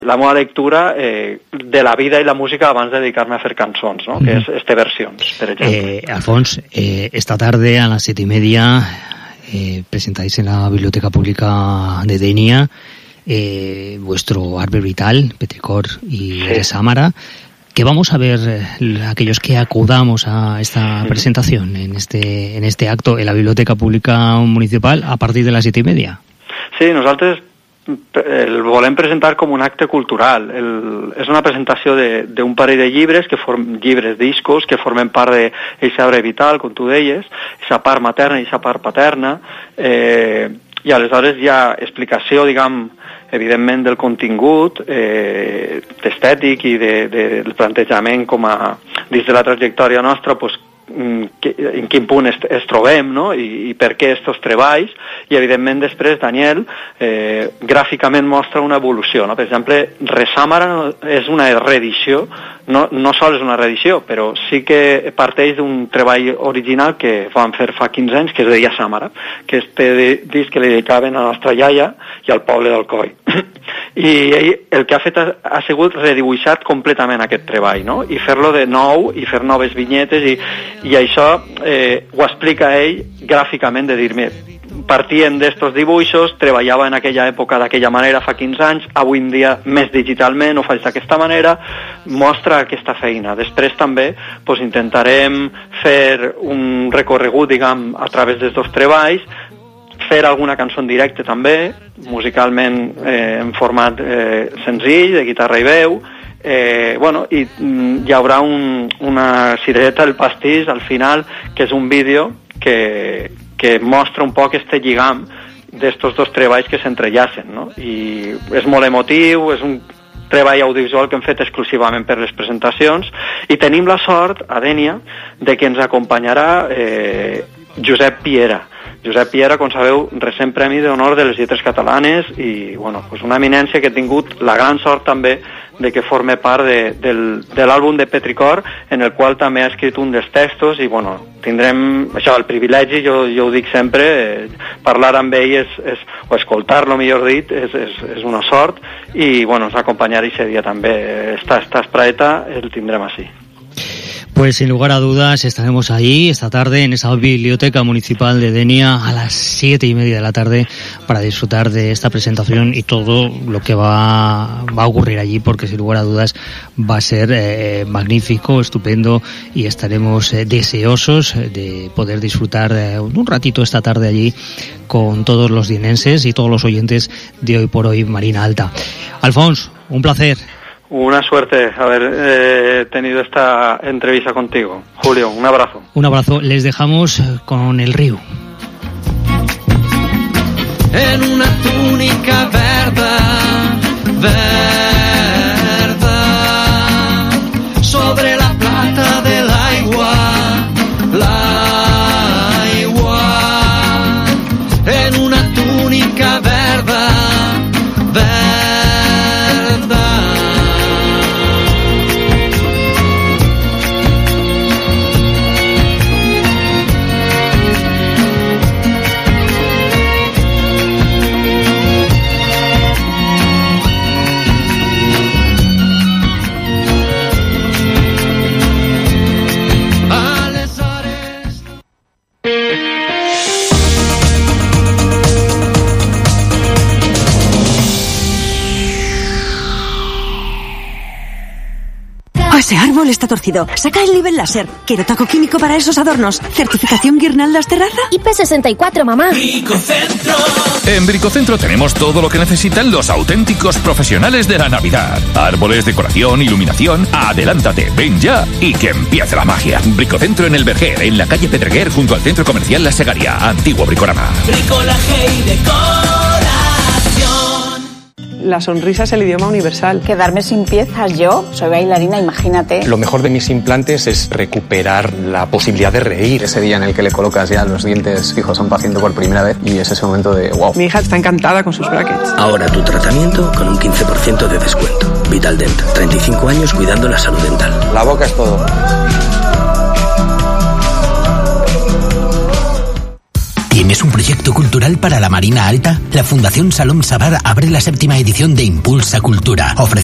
la meva lectura de la vida i la música abans de dedicar-me a fer cançons, no? Que és versions, per exemple. Alfons, esta tarde a las 7:30 presentáis en la Biblioteca Pública de Denia vuestro árbol vital, Petricor y Resámara. ¿Qué vamos a ver aquellos que acudamos a esta presentación en este acto en la Biblioteca Pública Municipal a partir de las 7:30? Sí, nosaltres el volem presentar com un acte cultural. És una presentació d'un parell de llibres, llibres, discos, que formen part d'aquest arbre vital, com tu deies, aquesta part materna i aquesta part paterna, i aleshores hi ha explicació, diguem, evidentment del contingut estètic i del plantejament com a dins de la trajectòria nostra, pues, en quin punt es trobem, no? I per què estos treballs, i evidentment després Daniel gràficament mostra una evolució, no? Per exemple, Resámara és una reedició, no sols és una reedició, però sí que parteix d'un treball original que vam fer fa 15 anys, que es deia Sámara, que este disc que li dedicaven a la nostra iaia i al poble d'Alcoi. I ell el que ha fet ha sigut redibuixat completament aquest treball, no? I fer-lo de nou i fer noves vinyetes, i això ho explica ell gràficament, de dir-me, partien d'estos dibuixos, treballava en aquella època d'aquella manera fa 15 anys, avui en dia més digitalment ho faig d'aquesta manera, mostra aquesta feina. Després també intentarem fer un recorregut, diguem, a través d'aquests treballs, fer alguna cançó en directe també, musicalment en format senzill, de guitarra i veu, i hi haurà una cirereta del pastís al final, que és un vídeo que mostra un poc este lligam d'estos dos treballs que s'entrellacen, no? I és molt emotiu, és un treball audiovisual que hem fet exclusivament per les presentacions, i tenim la sort a Denia de que ens acompanyarà Josep Piera. Josep Piera, com sabeu, recent Premi d'Honor de les Lletres Catalanes, i una eminència que ha tingut la gran sort també de que forme part de l'àlbum de Petricor, en el qual també ha escrit un dels textos, i tindrem això, el privilegi, jo ho dic sempre, parlar amb ell o escoltar-lo, millor dit, és una sort, i ens acompanyarà aquest dia també. Esta espraeta el tindrem així. Pues sin lugar a dudas estaremos ahí esta tarde en esa Biblioteca Municipal de Denia a las 7:30 de la tarde para disfrutar de esta presentación y todo lo que va a ocurrir allí, porque sin lugar a dudas va a ser magnífico, estupendo, y estaremos deseosos de poder disfrutar un ratito esta tarde allí con todos los dienenses y todos los oyentes de Hoy por Hoy Marina Alta. Alfons, un placer. Una suerte haber tenido esta entrevista contigo. Julio, un abrazo. Un abrazo. Les dejamos con el río. En una túnica verda, sobre la plata del aigua, en una túnica verda. Ese árbol está torcido. Saca el nivel láser. Quiero taco químico para esos adornos. Certificación Guirnaldas Terraza. IP64, mamá. Bricocentro. En Bricocentro tenemos todo lo que necesitan los auténticos profesionales de la Navidad. Árboles, decoración, iluminación. Adelántate, ven ya y que empiece la magia. Bricocentro en el Verger, en la calle Pedreguer, junto al Centro Comercial La Segaria, antiguo Bricorama. Bricolaje y decoración. La sonrisa es el idioma universal. Quedarme sin piezas, yo soy bailarina, imagínate. Lo mejor de mis implantes es recuperar la posibilidad de reír. Ese día en el que le colocas ya los dientes fijos a un paciente por primera vez y es ese momento de wow. Mi hija está encantada con sus brackets. Ahora tu tratamiento con un 15% de descuento. Vitaldent, 35 años cuidando la salud dental. La boca es todo. ¿Temes un proyecto cultural para la Marina Alta? La Fundación Salom Sabar abre la 7ª edición de Impulsa Cultura, ofreciendo